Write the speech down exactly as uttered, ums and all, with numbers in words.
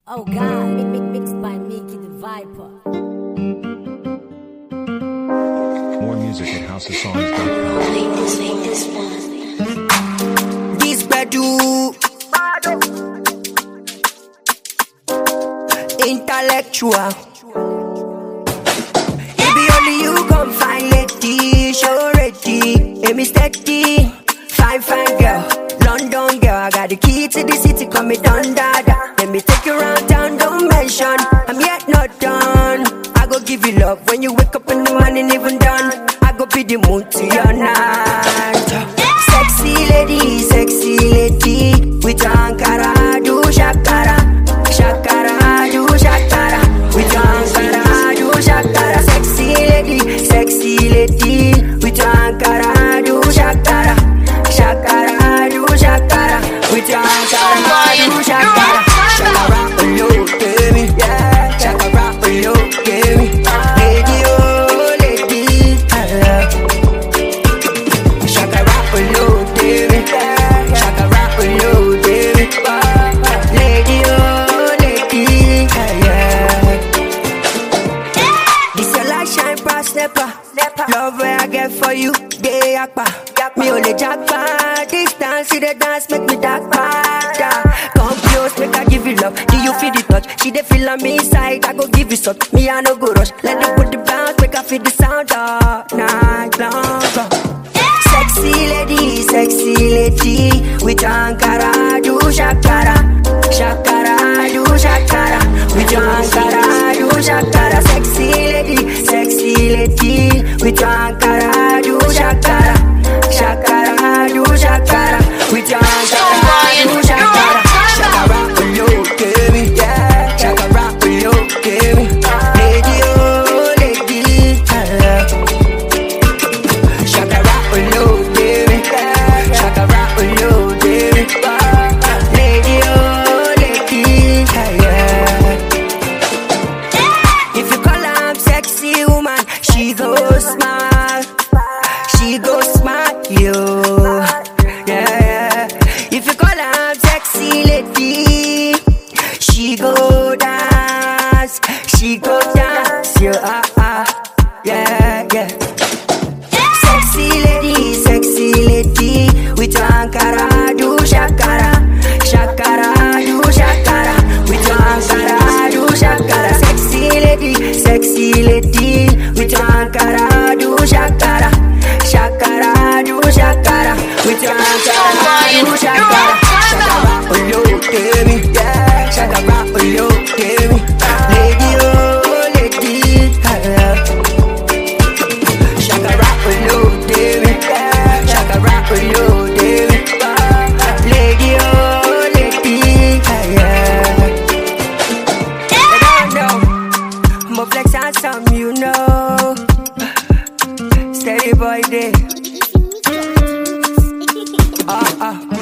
Oh God, mi- mi- mixed by Mickey the Viper. More music at house of songs dot com. This Bedu intellectual. It be only you come find lady, show ready, a me steady, fine fine girl, London girl. I got the key to the city, come me done dada. Let me take you around town, don't mention I'm yet not done. I go give you love when you wake up in the morning, even done. I go be the moon to your night. Sexy lady, sexy lady, with your Ankara, do shakara, shakara, do shakara, with your Ankara, do shakara. Sexy lady, sexy lady, with your Ankara, do shakara, shakara, do shakara, with your Ankara, do shakara. Shakara, oh yo, baby, yeah, shakara, oh yo, baby, lady, oh lady, I love. Shakara, oh yo, baby, shakara, oh yo, baby, lady, oh lady, yeah. This your light shine past nepa, love where I get for you, day akpa. Me only jackpot, distance, see the dance, make me dark yeah. Come close, make I give you love. Do you feel the touch? She dey feel on me inside, I go give you some. Me I no go rush, let the put the bounce, make I feel the sound all night long. Sexy lady, sexy lady, with your Ankara, do shakara, shakara, do shakara, with your Ankara, do shakara. Sexy lady, sexy lady, with your Ankara, do shakara, shakara, do shakara, with your Ankara, do shakara. Shakara, oh yo, baby, yeah, shakara, oh yo, baby, lady, oh lady, I love. Shakara, oh yo, baby, shakara, oh yo, baby, lady, oh lady, yeah. If you call her sexy woman, she go smile, she go smile, yo, yeah, yeah. If you call her sexy lady, she go dance, she go dance, yo, ah, ah, yeah, yeah. Sexy lady, sexy lady, with your Ankara, do shakara, shakara, do shakara, with your Ankara, do shakara. Sexy lady, sexy lady, with your Ankara, do shakara, shakara, do shakara, with your Ankara, do shakara. Shakara, oh yo, baby, yeah, shakara, oh yo, baby, lady, oh lady, I love. Shakara, oh yo, baby, yeah, shakara, oh yo, baby, lady, oh lady, yeah. I don't know, more flex and some, you know. Steady boy day. Ah ah.